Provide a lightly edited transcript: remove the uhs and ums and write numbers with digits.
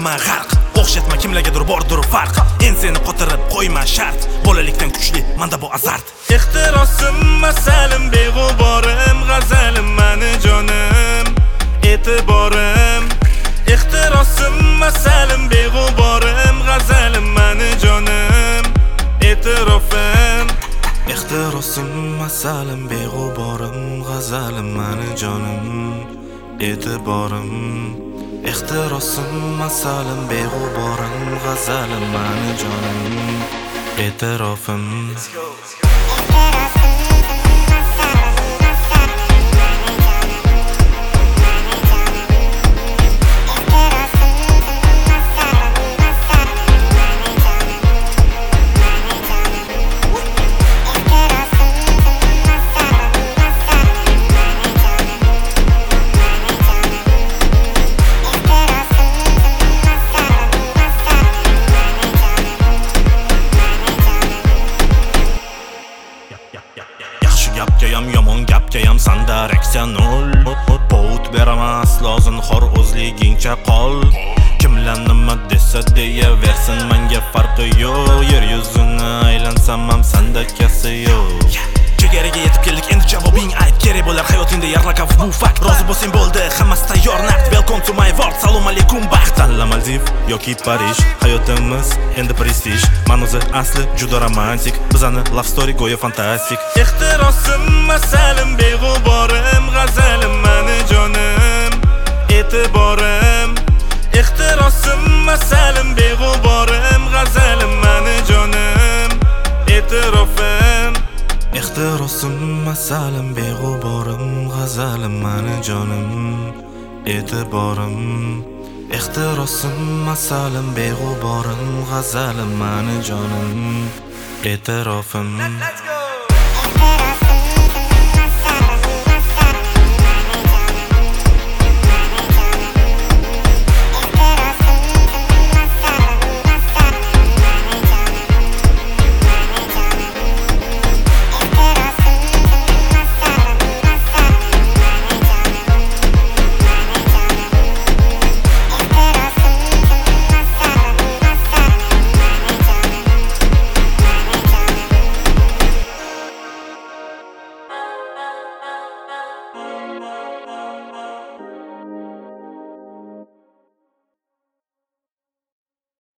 hamma g'arq. O'xshatma kimlargadir bordir farq. Enseni qotirib qo'yma shart. Bolalikdan kuchli menda bu azart. Ixtirosim masalim beg'uborim, g'azalim mani jonim, e'tiborim. Ixtirosim masalim beg'uborim, g'azalim mani jonim, e'tirofim. Ixtirosim masalim beg'uborim, g'azalim mani jonim, e'tiborim. Ixtirosim masalim beg'uborim, g'azalim mani jonim, e'tirofim. Gapgayam yomon gapgayam sanda reaksiya nol. Povut beramas lozim xor o'zligingcha qol. Kimlar nima desa deyaversin, menga farqi yo'q. Yer yuzini aylansam ham sanda kasi yo'q. Chegaraga yetib keldik, endi javobing ayt. Kerak bo'lar hayotingda yarlaqaf bu fakt. Rozi bo'lsang bo'ldi, hammasi tayyor naqd. Welcome to my world, salom alaykum baxt. Tanla Maldiv yoki Parij, hayotimiz endi prestij. Ma'nosi asli juda romantik, bizani love story go'yo fantastik. Ixtirosim masalim beg'uborim, g'azalim mani jonim, e'tiborim. Ixtirosim masalim beg'uborim, g'azalim mani jonim, e'tirofim. Ixtirosim masalim beg'uborim, g'azalim mani jonim, e'tiborim. Ixtirosim masalim beg'uborim, g'azalim mani jonim, e'tirofim.